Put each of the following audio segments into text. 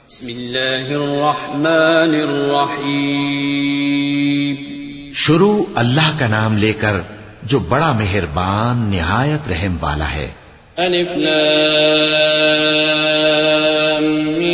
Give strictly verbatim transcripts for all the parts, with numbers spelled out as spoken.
بسم اللہ الرحمن الرحیم. شروع اللہ کا نام لے کر جو بڑا مہربان نہایت رحم والا ہے. الف لام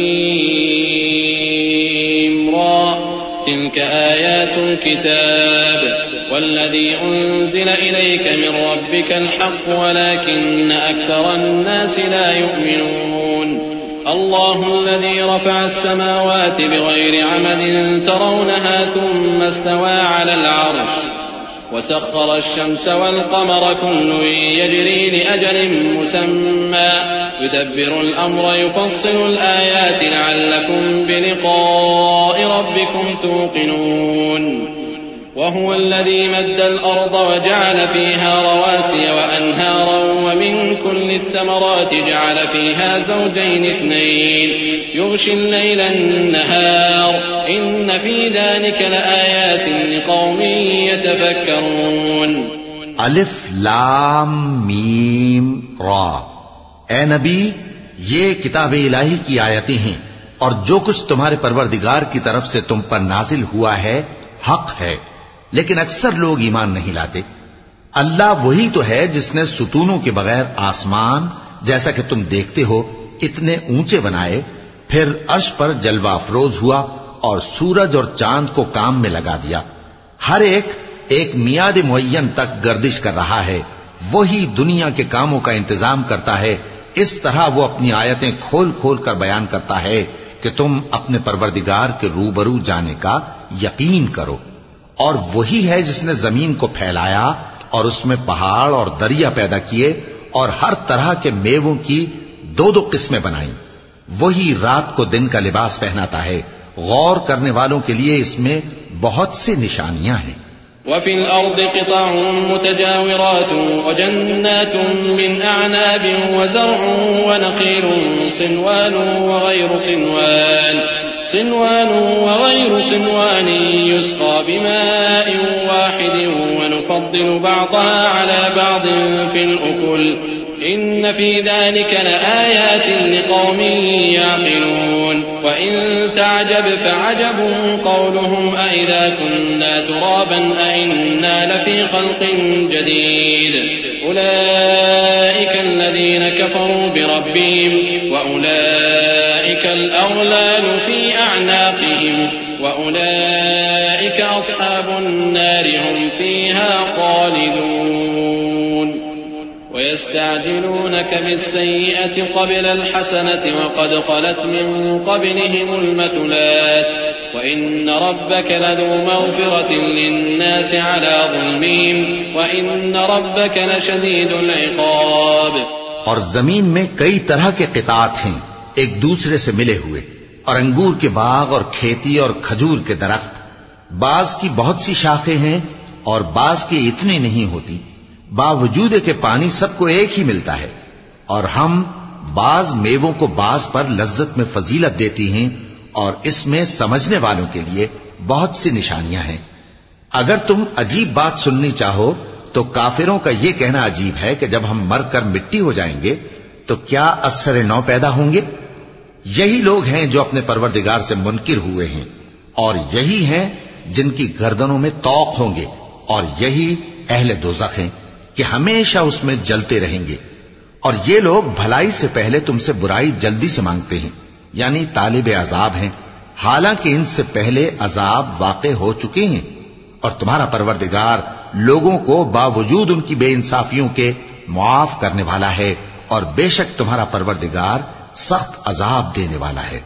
میم را تلك آیات الكتاب والذي أنزل إليك من ربك الحق ولكن أكثر الناس لا يؤمنون. الله الذي رفع السماوات بغير عمد ترونها ثم استوى على العرش وسخر الشمس والقمر كل يجري لأجل مسمى يدبر الأمر يفصل الآيات لعلكم بلقاء ربكم توقنون. وهو الذي مد الأرض وجعل فيها رواسي وأنهارا ومن كل الثمرات جعل فيها زوجين اثنين يغشي الليل النهار إن في ذلك لآيات لقوم يتفكرون. الف لام میم را. اے نبی، یہ کتاب الہی کی آیتیں ہیں اور جو کچھ تمہارے پروردگار کی طرف سے تم پر نازل ہوا ہے حق ہے، لیکن اکثر لوگ ایمان نہیں لاتے. اللہ وہی تو ہے جس نے ستونوں کے بغیر آسمان جیسا کہ تم دیکھتے ہو اتنے اونچے بنائے، پھر عرش پر جلوہ افروز ہوا اور سورج اور چاند کو کام میں لگا دیا. ہر ایک ایک میعاد معین تک گردش کر رہا ہے. وہی دنیا کے کاموں کا انتظام کرتا ہے. اس طرح وہ اپنی آیتیں کھول کھول کر بیان کرتا ہے کہ تم اپنے پروردگار کے روبرو جانے کا یقین کرو. اور وہی ہے جس نے زمین کو پھیلایا اور اس میں پہاڑ اور دریا پیدا کیے اور ہر طرح کے میووں کی دو دو قسمیں بنائیں. وہی رات کو دن کا لباس پہناتا ہے. غور کرنے والوں کے لیے اس میں بہت سی نشانیاں ہیں. وفي الأرض قطع متجاورات وجنات من أعناب وزرع ونخيل صنوان وغير صنوان صنوان وغير صنوان يسقى بماء واحد ونفضل بعضها على بعض في الأكل إن في ذلك لآيات لقوم يعقلون. وإن تعجب فعجب قولهم أإذا كنا ترابا أإنا لفي خلق جديد أولئك الذين كفروا بربهم وأولئك الأغلال في أعناقهم وأولئك أصحاب النار هم فيها خالدون. ويستعجلونك بالسيئة قبل الحسنة وقد خلت من قبلهم المثلات وإن ربك لذو مغفرة للناس على ظلمهم وإن ربك لشديد العقاب. اور زمین میں کئی طرح کے قطعات ہیں ایک دوسرے سے ملے ہوئے، اور انگور کے باغ اور کھیتی اور کھجور کے درخت. بعض کی بہت سی شاخیں ہیں اور بعض کی اتنی نہیں ہوتی، باوجود کہ پانی سب کو ایک ہی ملتا ہے. اور ہم بعض میووں کو بعض پر لذت میں فضیلت دیتی ہیں اور اس میں سمجھنے والوں کے لیے بہت سی نشانیاں ہیں. اگر تم عجیب بات سننی چاہو تو کافروں کا یہ کہنا عجیب ہے کہ جب ہم مر کر مٹی ہو جائیں گے تو کیا اثر نو پیدا ہوں گے. یہی لوگ ہیں جو اپنے پروردگار سے منکر ہوئے ہیں، اور یہی ہیں جن کی گردنوں میں طوق ہوں گے، اور یہی اہل دوزخ ہیں کہ ہمیشہ اس میں جلتے رہیں گے. اور یہ لوگ بھلائی سے پہلے تم سے برائی جلدی سے مانگتے ہیں، یعنی طالب عذاب ہیں، حالانکہ ان سے پہلے عذاب واقع ہو چکے ہیں. اور تمہارا پروردگار لوگوں کو باوجود ان کی بے انصافیوں کے معاف کرنے والا ہے، اور بے شک تمہارا پروردگار سخت عذاب دینے والا ہے.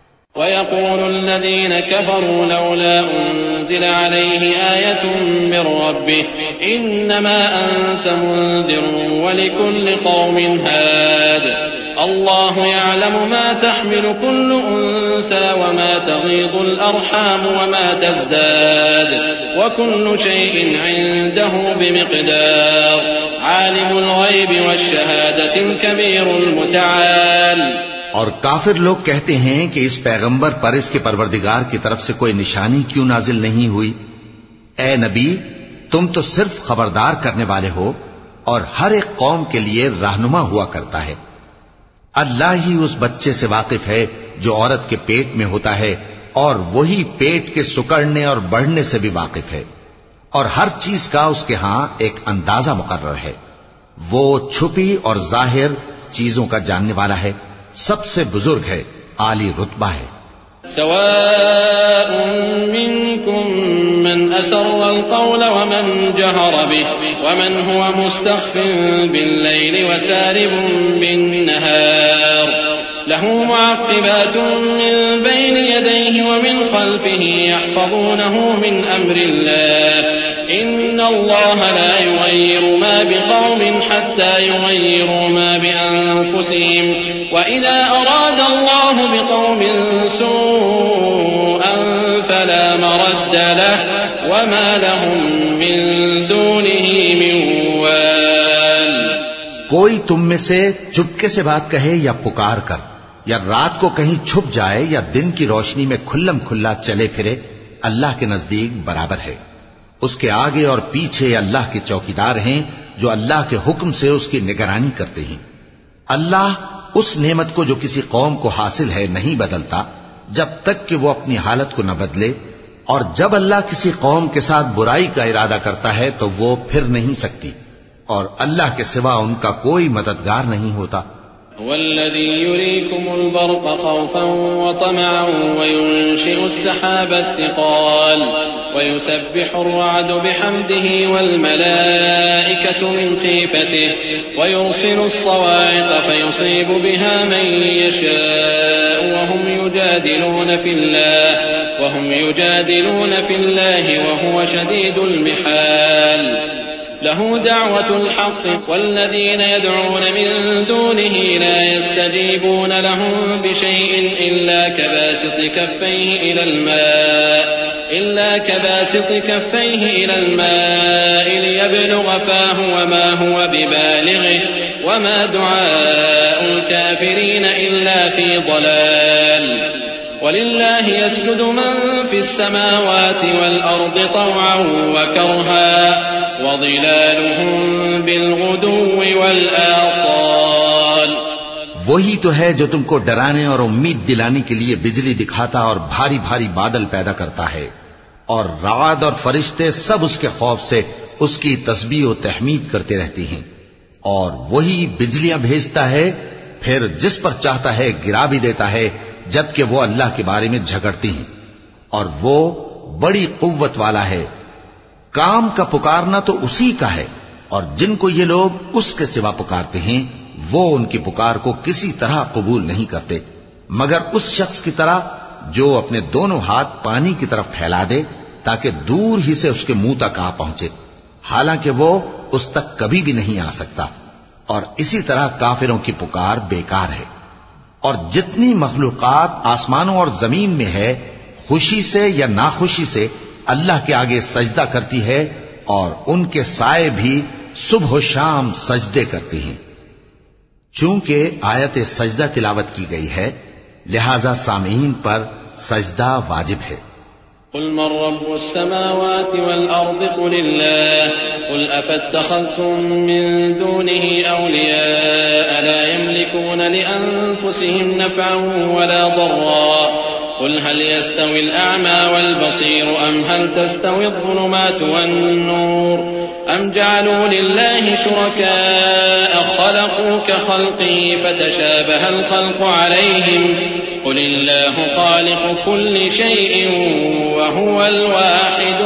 ويقول الذين كفروا لولا أنزل عليه آية من ربه إنما أنت منذر ولكل قوم هاد الله يعلم ما تحمل كل أنثى وما تغيض الأرحام وما تزداد وكل شيء عنده بمقدار عالم الغيب والشهادة الكبير المتعال. اور کافر لوگ کہتے ہیں کہ اس پیغمبر پر اس کے پروردگار کی طرف سے کوئی نشانی کیوں نازل نہیں ہوئی؟ اے نبی، تم تو صرف خبردار کرنے والے ہو اور ہر ایک قوم کے لیے رہنما ہوا کرتا ہے. اللہ ہی اس بچے سے واقف ہے جو عورت کے پیٹ میں ہوتا ہے، اور وہی پیٹ کے سکڑنے اور بڑھنے سے بھی واقف ہے، اور ہر چیز کا اس کے ہاں ایک اندازہ مقرر ہے۔ وہ چھپی اور ظاہر چیزوں کا جاننے والا ہے، سب سے بزرگ ہے، عالی رتبہ ہے۔ سواء منكم من أسر القول ومن جهر به ومن هو مستخف بالليل وسارب بالنهار له معقبات من بين يديه ومن خلفه يحفظونه من أمر الله إن الله لا يغير ما بقوم حتى يغيروا ما بأنفسهم وإذا أراد الله بقوم سوءا فلا مرد له وما لهم من دونه من وال۔ کوئی تم میں سے چپکے سے بات کہے یا پکار کر، یا رات کو کہیں چھپ جائے یا دن کی روشنی میں کھلم کھلا چلے پھرے، اللہ کے نزدیک برابر ہے۔ اس کے آگے اور پیچھے اللہ کے چوکیدار ہیں جو اللہ کے حکم سے اس کی نگرانی کرتے ہیں۔ اللہ اس نعمت کو جو کسی قوم کو حاصل ہے نہیں بدلتا جب تک کہ وہ اپنی حالت کو نہ بدلے، اور جب اللہ کسی قوم کے ساتھ برائی کا ارادہ کرتا ہے تو وہ پھر نہیں سکتی، اور اللہ کے سوا ان کا کوئی مددگار نہیں ہوتا۔ والذي يريكم البرق خوفا وطمعا وينشئ السحاب الثقال ويسبح الرعد بحمده والملائكة من خيفته ويرسل الصواعق فيصيب بها من يشاء وهم يجادلون في الله وهم يجادلون في الله وهو شديد المحال له دعوة الحق والذين يدعون من دونه لا يستجيبون لهم بشيء إلا كباسط كفيه إلى الماء إلا كباسط كفيه إلى الماء ليبلغ فاه وما هو ببالغه وما دعاء الكافرين إلا في ضلال ولله يسجد من في السماوات والأرض طوعا وكرها وظلالهم بالغدو والآصال۔ وہی تو ہے جو تم کو ڈرانے اور امید دلانے کے لیے بجلی دکھاتا اور بھاری بھاری بادل پیدا کرتا ہے، اور رعد اور فرشتے سب اس کے خوف سے اس کی تسبیح و تحمید کرتے رہتے ہیں، اور وہی بجلیاں بھیجتا ہے، پھر جس پر چاہتا ہے گرا بھی دیتا ہے، جبکہ وہ اللہ کے بارے میں جھگڑتے ہیں، اور وہ بڑی قوت والا ہے۔ کام کا پکارنا تو اسی کا ہے، اور جن کو یہ لوگ اس کے سوا پکارتے ہیں وہ ان کی پکار کو کسی طرح قبول نہیں کرتے مگر اس شخص کی طرح جو اپنے دونوں ہاتھ پانی کی طرف پھیلا دے تاکہ دور ہی سے اس کے منہ تک آ پہنچے، حالانکہ وہ اس تک کبھی بھی نہیں آ سکتا۔ اور اسی طرح کافروں کی پکار بیکار ہے۔ اور جتنی مخلوقات آسمانوں اور زمین میں ہے، خوشی سے یا ناخوشی سے اللہ کے آگے سجدہ کرتی ہے، اور ان کے سائے بھی صبح و شام سجدے کرتے ہیں۔ چونکہ آیت سجدہ تلاوت کی گئی ہے لہذا سامعین پر سجدہ واجب ہے۔ قل من رب السماوات والأرض قل الله قل أفاتخذتم من دونه أولياء لا يملكون لأنفسهم نفعا ولا ضرا قل هل يستوي الأعمى والبصير أم هل تستوي الظلمات والنور أم جعلوا لله شركاء خلقوا كخلقه فتشابه الخلق عليهم قل الله خالق كل شيء وهو الواحد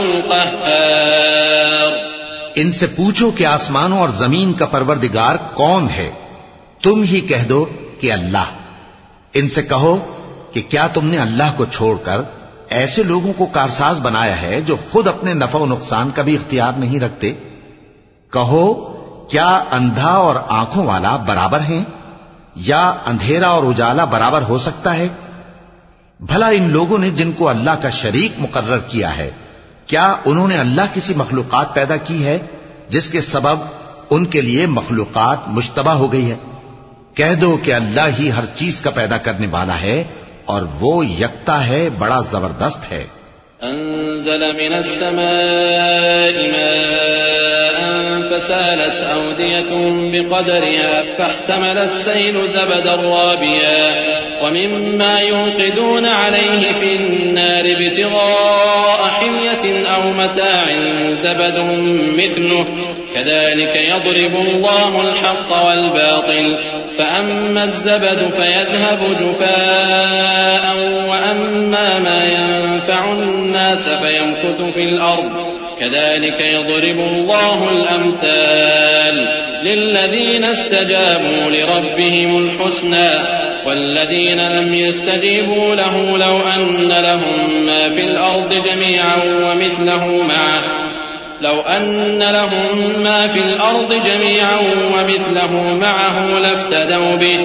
القهار۔ ان سے پوچھو کہ آسمانوں اور زمین کا پروردگار کون ہے؟ تم ہی کہہ دو کہ اللہ۔ ان سے کہو کہ کیا تم نے اللہ کو چھوڑ کر ایسے لوگوں کو کارساز بنایا ہے جو خود اپنے نفع و نقصان کا بھی اختیار نہیں رکھتے؟ کہو کیا اندھا اور آنکھوں والا برابر ہیں، یا اندھیرا اور اجالا برابر ہو سکتا ہے؟ بھلا ان لوگوں نے جن کو اللہ کا شریک مقرر کیا ہے، کیا انہوں نے اللہ کسی مخلوقات پیدا کی ہے جس کے سبب ان کے لیے مخلوقات مشتبہ ہو گئی ہے؟ کہہ دو کہ اللہ ہی ہر چیز کا پیدا کرنے والا ہے، اور وہ یکتا ہے، بڑا زبردست ہے۔ أنزل من السماء ماء فسالت أودية بقدرها فاحتمل السيل زبدا رابيا ومما يوقدون عليه في النار ابتغاء حلية أو متاع زبد مثله كذلك يضرب الله الحق والباطل فأما الزبد فيذهب جفاء وأما ما ينفع الناس فيمكث في الأرض كذلك يضرب الله الأمثال للذين استجابوا لربهم الحسنى والذين لم يستجيبوا له لو أن لهم ما في الأرض جميعا ومثله معه لو أن لهم ما في الأرض جميعا ومثله معه لافتدوا به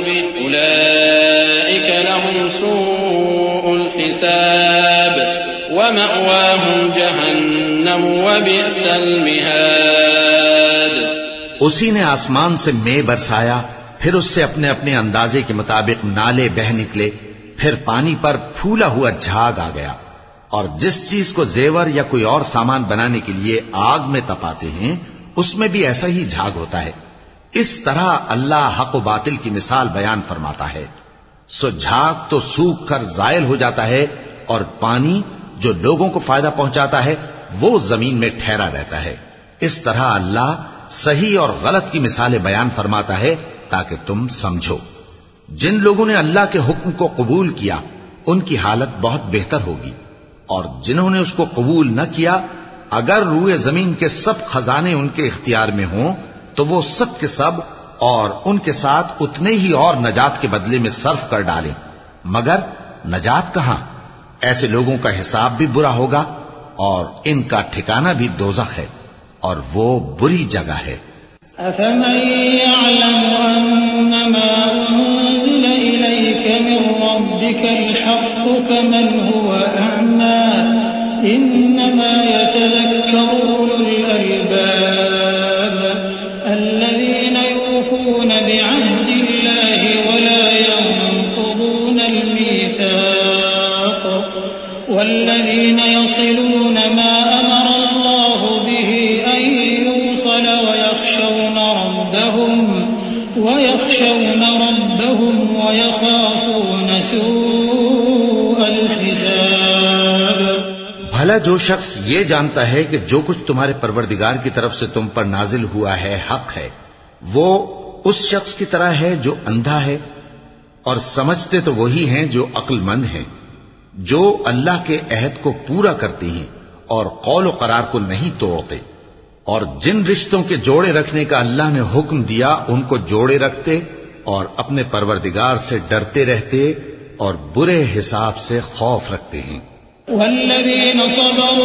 أولئك لهم سوء الحساب ومأواهم جہنم وبئس المہاد. اسی نے آسمان سے مے برسایا، پھر اس سے اپنے اپنے اندازے کے مطابق نالے بہہ نکلے، پھر پانی پر پھولا ہوا جھاگ آ گیا، اور جس چیز کو زیور یا کوئی اور سامان بنانے کے لیے آگ میں تپاتے ہیں اس میں بھی ایسا ہی جھاگ ہوتا ہے. اس طرح اللہ حق و باطل کی مثال بیان فرماتا ہے. سو جھاگ تو سوکھ کر زائل ہو جاتا ہے، اور پانی جو لوگوں کو فائدہ پہنچاتا ہے وہ زمین میں ٹھہرا رہتا ہے. اس طرح اللہ صحیح اور غلط کی مثالیں بیان فرماتا ہے تاکہ تم سمجھو. جن لوگوں نے اللہ کے حکم کو قبول کیا ان کی حالت بہت بہتر ہوگی، اور جنہوں نے اس کو قبول نہ کیا اگر روئے زمین کے سب خزانے ان کے اختیار میں ہوں تو وہ سب کے سب اور ان کے ساتھ اتنے ہی اور نجات کے بدلے میں صرف کر ڈالیں، مگر نجات کہاں؟ ایسے لوگوں کا حساب بھی برا ہوگا اور ان کا ٹھکانہ بھی دوزخ ہے، اور وہ بری جگہ ہے. أفمن يعلم أنما أنزل إليك من ربك الحق كمن هو أعمى إنما يتذكر أولو الألباب الذين يوفون بعهد الله ولا ينقضون الميثاق والذين يصلون ما أمر الله به أن يوصل ويخشون ربهم ويخشون ربهم ويخافون سوء الحساب. بھلا جو شخص یہ جانتا ہے کہ جو کچھ تمہارے پروردگار کی طرف سے تم پر نازل ہوا ہے حق ہے، وہ اس شخص کی طرح ہے جو اندھا ہے، اور سمجھتے تو وہی ہیں جو عقل مند ہیں، جو اللہ کے عہد کو پورا کرتے ہیں اور قول و قرار کو نہیں توڑتے، اور جن رشتوں کے جوڑے رکھنے کا اللہ نے حکم دیا ان کو جوڑے رکھتے اور اپنے پروردگار سے ڈرتے رہتے اور برے حساب سے خوف رکھتے ہیں. والذين صبروا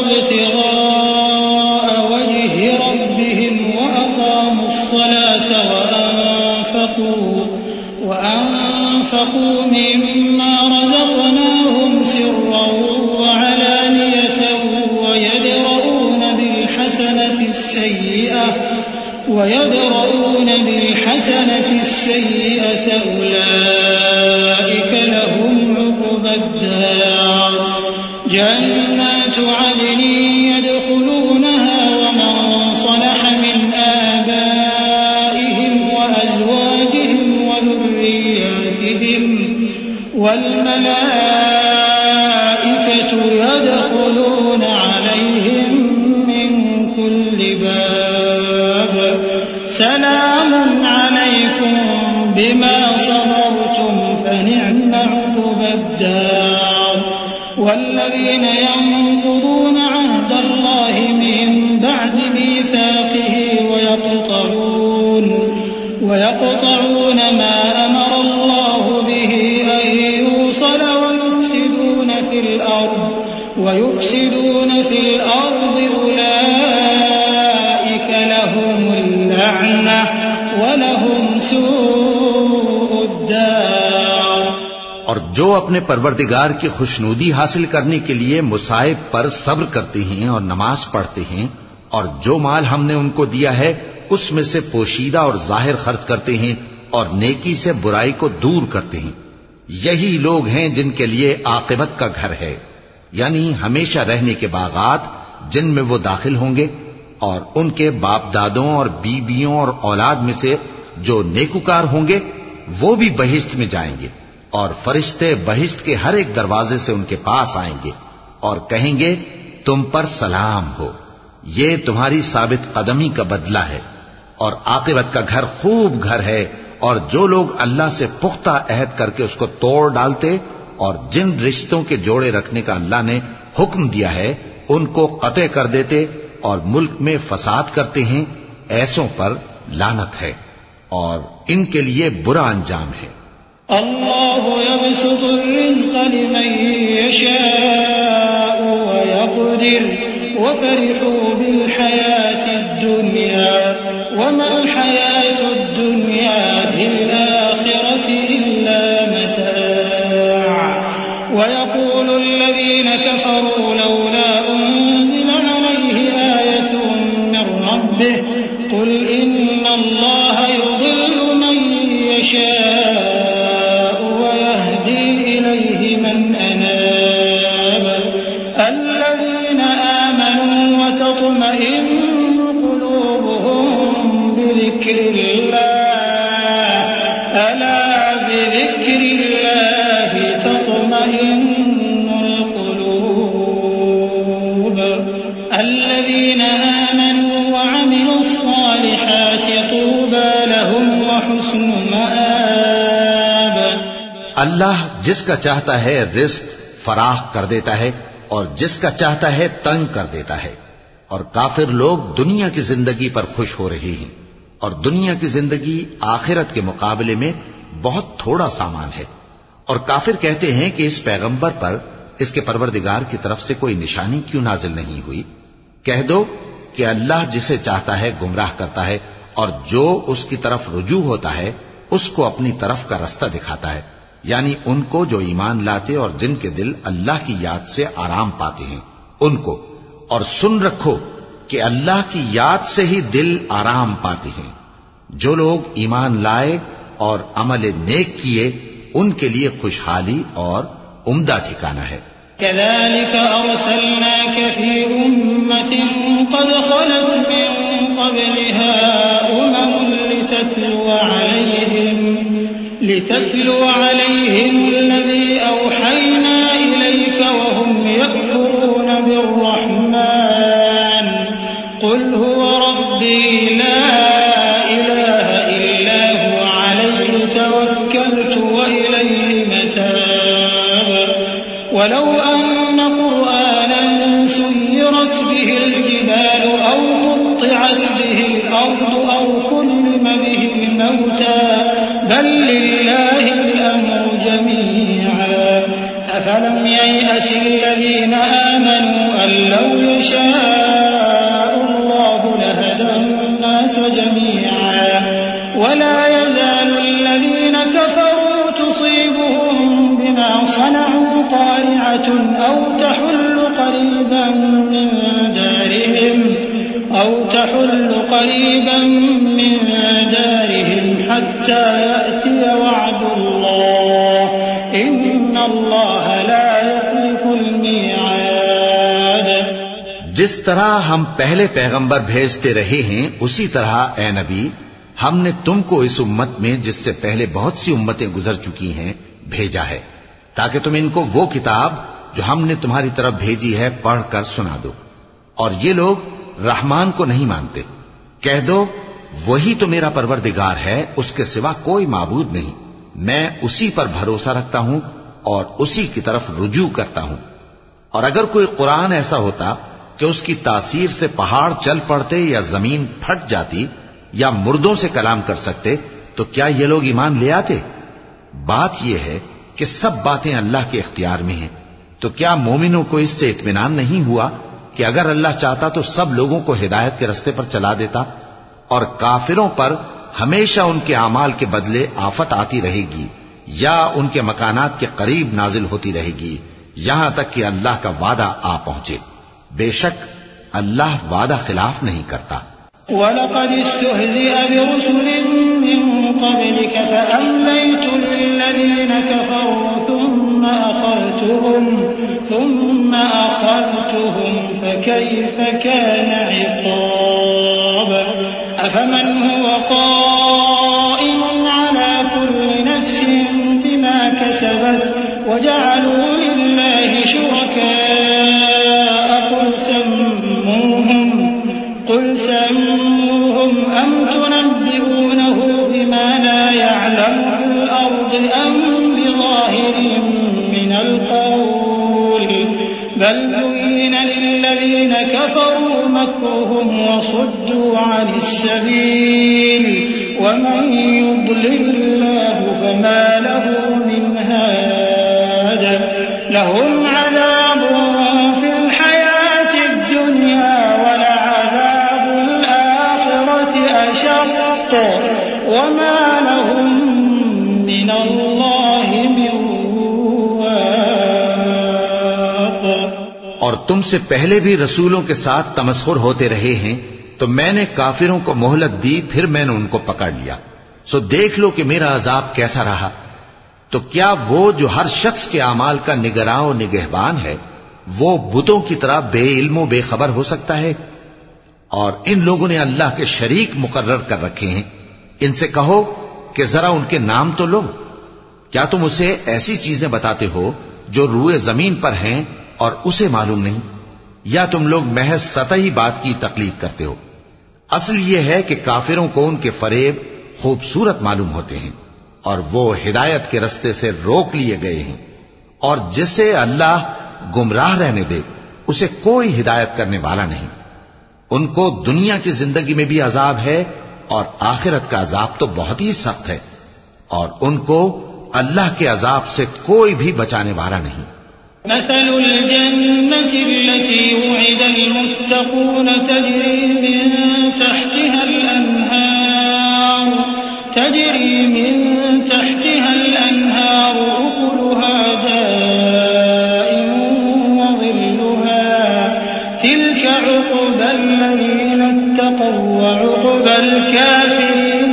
ابتغاء وجه ربهم وأقاموا الصلاة وأنفقوا وأنفقوا مما رزقناهم سرا وعلانية ويدرؤون بالحسنة السيئة ويدرؤون بالحسنة السيئة أولئك لهم عقبى الدار جنات عدن يدخلونها ومن صلح من آبائهم وأزواجهم وذرياتهم والملائكة يدخلون عليهم من كل باب سلام عليكم بما صبرتم فنعم عقبى الدار. والذين ينقضون عهد الله من بعد ميثاقه ويقطعون ويقطعون ما أمر الله به أن يوصل ويفسدون في الأرض ويفسدون في الأرض أولئك لهم اللعنة ولهم سوء الدار. اور جو اپنے پروردگار کی خوشنودی حاصل کرنے کے لیے مصائب پر صبر کرتے ہیں اور نماز پڑھتے ہیں، اور جو مال ہم نے ان کو دیا ہے اس میں سے پوشیدہ اور ظاہر خرچ کرتے ہیں اور نیکی سے برائی کو دور کرتے ہیں، یہی لوگ ہیں جن کے لیے عاقبت کا گھر ہے. یعنی ہمیشہ رہنے کے باغات جن میں وہ داخل ہوں گے، اور ان کے باپ دادوں اور بیویوں اور اولاد میں سے جو نیکوکار ہوں گے وہ بھی بہشت میں جائیں گے، اور فرشتے بہشت کے ہر ایک دروازے سے ان کے پاس آئیں گے اور کہیں گے تم پر سلام ہو، یہ تمہاری ثابت قدمی کا بدلہ ہے، اور عاقبت کا گھر خوب گھر ہے۔ اور جو لوگ اللہ سے پختہ عہد کر کے اس کو توڑ ڈالتے اور جن رشتوں کے جوڑے رکھنے کا اللہ نے حکم دیا ہے ان کو قطع کر دیتے اور ملک میں فساد کرتے ہیں، ایسوں پر لعنت ہے اور ان کے لیے برا انجام ہے۔ اللہ یبسط الرزق لمن یشاء ویقدر وفرحوا بالحیاة الدنیا وما الحیاة الدنیا فی الآخرة الا متاع ویقول الذین کفروا لولا انزل علیہ آیة من ربه قل ان اللہ یضل من یشاء ویہدی الیہ من اناب الذین آمنوا وتطمئن قلوبهم بذکر اللہ الا بذکر اللہ تطمئن القلوب الذین آمنوا وعملوا الصالحات طوبى لهم وحسن مآب۔ اللہ جس کا چاہتا ہے رزق فراخ کر دیتا ہے اور جس کا چاہتا ہے تنگ کر دیتا ہے، اور کافر لوگ دنیا کی زندگی پر خوش ہو رہے ہیں، اور دنیا کی زندگی آخرت کے مقابلے میں بہت تھوڑا سامان ہے۔ اور کافر کہتے ہیں کہ اس پیغمبر پر اس کے پروردگار کی طرف سے کوئی نشانی کیوں نازل نہیں ہوئی؟ کہہ دو کہ اللہ جسے چاہتا ہے گمراہ کرتا ہے، اور جو اس کی طرف رجوع ہوتا ہے اس کو اپنی طرف کا رستہ دکھاتا ہے، یعنی ان کو جو ایمان لاتے اور جن کے دل اللہ کی یاد سے آرام پاتے ہیں ان کو۔ اور سن رکھو کہ اللہ کی یاد سے ہی دل آرام پاتے ہیں۔ جو لوگ ایمان لائے اور عمل نیک کیے ان کے لیے خوشحالی اور عمدہ ٹھکانہ ہے۔ كذلك أرسلناك في أمة قد خلت من قبلها أمم لتتلو عليهم لتتلو عليهم الذي أوحينا إليك وهم يكفرون بالرحمن قل هو ربي لا إله إلا هو عليه توكلت وإليه متاب ولو أن قرآنا سيرت به الجبال أو قطعت به الأرض أو كلم به الموتى بل لله الأمر جميعا أفلم ييأس الذين آمنوا أن لو يشاء الله لهدى الناس جميعا ولا يزال الذين كفروا تصيبهم بما صنعوا قارعة أو تحل قريبا من دارهم أو تحل قريبا من دارهم حتى يأتي وعد الله إن الله لا يخلف الميعاد۔ جس طرح ہم پہلے پیغمبر بھیجتے رہے ہیں اسی طرح اے نبی ہم نے تم کو اس امت میں جس سے پہلے بہت سی امتیں گزر چکی ہیں بھیجا ہے تاکہ تم ان کو وہ کتاب جو ہم نے تمہاری طرف بھیجی ہے پڑھ کر سنا دو، اور یہ لوگ رحمان کو نہیں مانتے۔ کہہ دو وہی تو میرا پروردگار ہے، اس کے سوا کوئی معبود نہیں، میں اسی پر بھروسہ رکھتا ہوں اور اسی کی طرف رجوع کرتا ہوں۔ اور اگر کوئی قرآن ایسا ہوتا کہ اس کی تاثیر سے پہاڑ چل پڑتے یا زمین پھٹ جاتی یا مردوں سے کلام کر سکتے تو کیا یہ لوگ ایمان لے آتے؟ بات یہ ہے کہ سب باتیں اللہ کے اختیار میں ہیں، تو کیا مومنوں کو اس سے اطمینان نہیں ہوا کہ اگر اللہ چاہتا تو سب لوگوں کو ہدایت کے رستے پر چلا دیتا؟ اور کافروں پر ہمیشہ ان کے اعمال کے بدلے آفت آتی رہے گی یا ان کے مکانات کے قریب نازل ہوتی رہے گی یہاں تک کہ اللہ کا وعدہ آ پہنچے۔ بے شک اللہ وعدہ خلاف نہیں کرتا۔ وَلَقَدِ اسْتُهْزِئَ بِرُسُلٍ مِّن قَبْلِكَ فَأَمْلَيْتُ لِلَّذِينَ كَفَرُوا ثُمَّ أخذتهم ثم أخذتهم فكيف كان عقاب أفمن هو قائم على كل نفس بما كسبت وجعلوا لله شركاء قل سموهم قل سموهم أم تنبئونه بما لا يعلم في الأرض أم بظاهر من القول بل زين للذين كفروا مكرهم وصدوا عن السبيل ومن يضلل الله فما له من هاد لهم عذاب في الحياة الدنيا ولعذاب الآخرة أشق وما لهم من الله من واق. اور تم سے پہلے بھی رسولوں کے ساتھ تمسخر ہوتے رہے ہیں تو میں نے کافروں کو مہلت دی پھر میں نے ان کو پکڑ لیا. سو دیکھ لو کہ میرا عذاب کیسا رہا. تو کیا وہ جو ہر شخص کے اعمال کا نگراں و نگہبان ہے وہ بتوں کی طرح بے علم و بے خبر ہو سکتا ہے؟ اور ان لوگوں نے اللہ کے شریک مقرر کر رکھے ہیں. ان سے کہو کہ ذرا ان کے نام تو لو. کیا تم اسے ایسی چیزیں بتاتے ہو جو روئے زمین پر ہیں اور اسے معلوم نہیں؟ یا تم لوگ محض سطحی بات کی تقلید کرتے ہو؟ اصل یہ ہے کہ کافروں کو ان کے فریب خوبصورت معلوم ہوتے ہیں اور وہ ہدایت کے رستے سے روک لیے گئے ہیں. اور جسے اللہ گمراہ رہنے دے اسے کوئی ہدایت کرنے والا نہیں. ان کو دنیا کی زندگی میں بھی عذاب ہے اور آخرت کا عذاب تو بہت ہی سخت ہے اور ان کو اللہ کے عذاب سے کوئی بھی بچانے والا نہیں. مثل الجنة التي وعد المتقون تجري من تحتها الأنهار تجري من تحتها الأنهار أكلها دائم وظلها تلك عقبى الذين اتقوا وعقبى الكافرين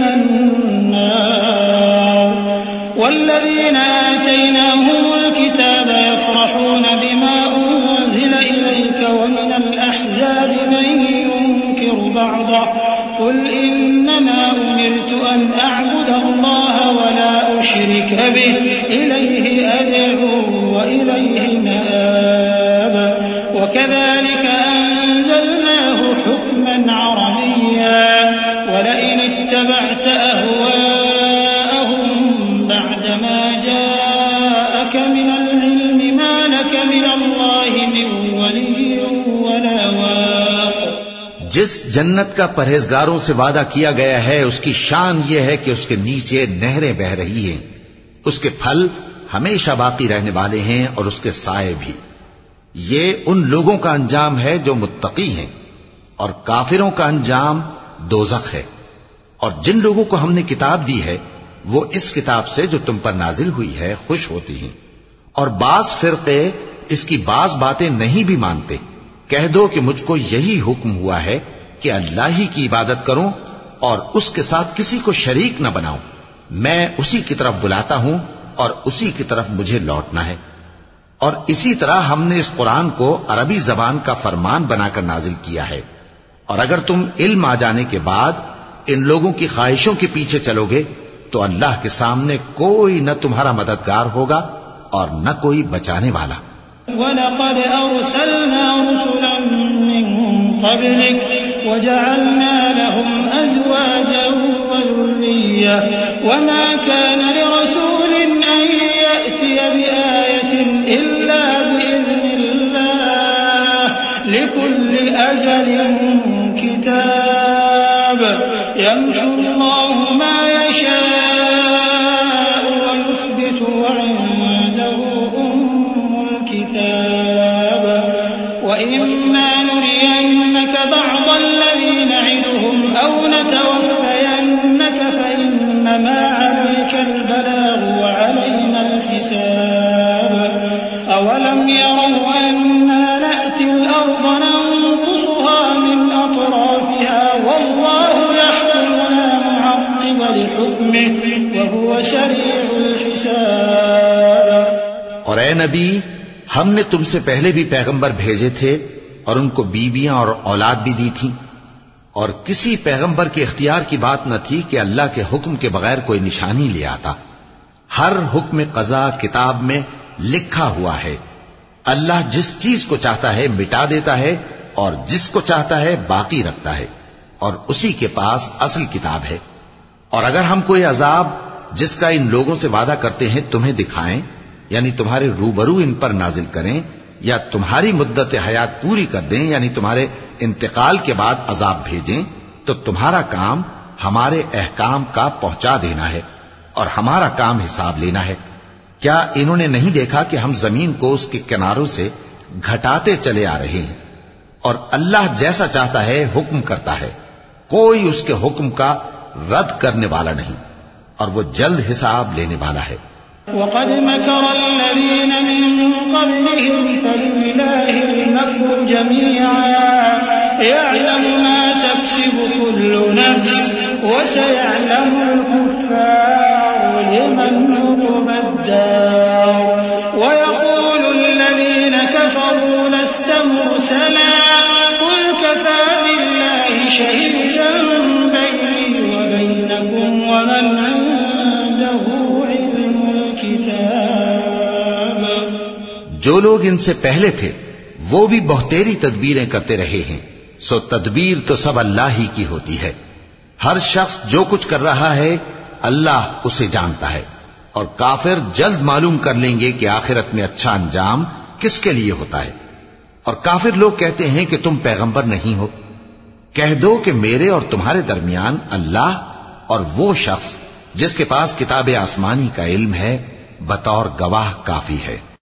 النار. والذين آتيناهم الكتاب يفرحون بما أنزل إليك ومن الأحزاب من ينكر بعضه قل إنما أمرت أن أعبد الله ولا أشرك به إليه أدعو وإليه مآب. وكذلك أنزلناه حكما عربيا ولئن اتبعت أهواءهم بعدما جاءك من العلم ما لك من الله من ولي ولا واق. جس جنت کا پرہیزگاروں سے وعدہ کیا گیا ہے اس کی شان یہ ہے کہ اس کے نیچے نہریں بہ رہی ہیں. اس کے پھل ہمیشہ باقی رہنے والے ہیں اور اس کے سائے بھی. یہ ان لوگوں کا انجام ہے جو متقی ہیں اور کافروں کا انجام دوزخ ہے. اور جن لوگوں کو ہم نے کتاب دی ہے وہ اس کتاب سے جو تم پر نازل ہوئی ہے خوش ہوتی ہیں اور بعض فرقے اس کی بعض باتیں نہیں بھی مانتے. کہہ دو کہ مجھ کو یہی حکم ہوا ہے کہ اللہ ہی کی عبادت کروں اور اس کے ساتھ کسی کو شریک نہ بناؤں. میں اسی کی طرف بلاتا ہوں اور اسی کی طرف مجھے لوٹنا ہے. اور اسی طرح ہم نے اس قرآن کو عربی زبان کا فرمان بنا کر نازل کیا ہے. اور اگر تم علم آ جانے کے بعد ان لوگوں کی خواہشوں کے پیچھے چلو گے تو اللہ کے سامنے کوئی نہ تمہارا مددگار ہوگا اور نہ کوئی بچانے والا. وَلَقَدْ أَرْسَلْنَا رُسُلًا مِّن قَبْلِكَ وَجَعَلْنَا لَهُمْ أَزْوَاجًا وَذُرِّيَّةً وَمَا كَانَ لِرَسُولٍ أَن يَأْتِيَ بِآيَةٍ إِلَّا بِإِذْنِ اللَّهِ لِكُلِّ أَجَلٍ كِتَابٌ يَمْحُو اللَّهُ مَا يَشَاءُ وَيُثْبِتُ وَعِندَهُ الكتاب وإما نرينك بعض الذي نعدهم أو نتوفينك فإنما عليك البلاغ وعلينا الحساب. أولم يروا أنا نأتي الأرض ننقصها من أطرافها والله يحكم لا معقب لحكمه وهو سريع الحساب. اور اے نبی، ہم نے تم سے پہلے بھی پیغمبر بھیجے تھے اور ان کو بیویاں اور اولاد بھی دی تھیں، اور کسی پیغمبر کے اختیار کی بات نہ تھی کہ اللہ کے حکم کے بغیر کوئی نشانی لے آتا۔ ہر حکم قضا کتاب میں لکھا ہوا ہے۔ اللہ جس چیز کو چاہتا ہے مٹا دیتا ہے اور جس کو چاہتا ہے باقی رکھتا ہے، اور اسی کے پاس اصل کتاب ہے۔ اور اگر ہم کوئی عذاب جس کا ان لوگوں سے وعدہ کرتے ہیں تمہیں دکھائیں، یعنی تمہارے روبرو ان پر نازل کریں، یا تمہاری مدت حیات پوری کر دیں، یعنی تمہارے انتقال کے بعد عذاب بھیجیں، تو تمہارا کام ہمارے احکام کا پہنچا دینا ہے اور ہمارا کام حساب لینا ہے۔ کیا انہوں نے نہیں دیکھا کہ ہم زمین کو اس کے کناروں سے گھٹاتے چلے آ رہے ہیں؟ اور اللہ جیسا چاہتا ہے حکم کرتا ہے، کوئی اس کے حکم کا رد کرنے والا نہیں، اور وہ جلد حساب لینے والا ہے۔ وقد مكر الذين من قبلهم فلله المكر جميعا يعلم ما تكسب كل نفس وسيعلم الكفار لمن عقبى الدار ويقول الذين كفروا لست مرسلا قل كفى بالله شهيدا بيني وبينكم ومن عنده جو لوگ ان سے پہلے تھے وہ بھی بہتیری تدبیریں کرتے رہے ہیں، سو تدبیر تو سب اللہ ہی کی ہوتی ہے۔ ہر شخص جو کچھ کر رہا ہے اللہ اسے جانتا ہے، اور کافر جلد معلوم کر لیں گے کہ آخرت میں اچھا انجام کس کے لیے ہوتا ہے۔ اور کافر لوگ کہتے ہیں کہ تم پیغمبر نہیں ہو، کہہ دو کہ میرے اور تمہارے درمیان اللہ اور وہ شخص جس کے پاس کتاب آسمانی کا علم ہے بطور گواہ کافی ہے۔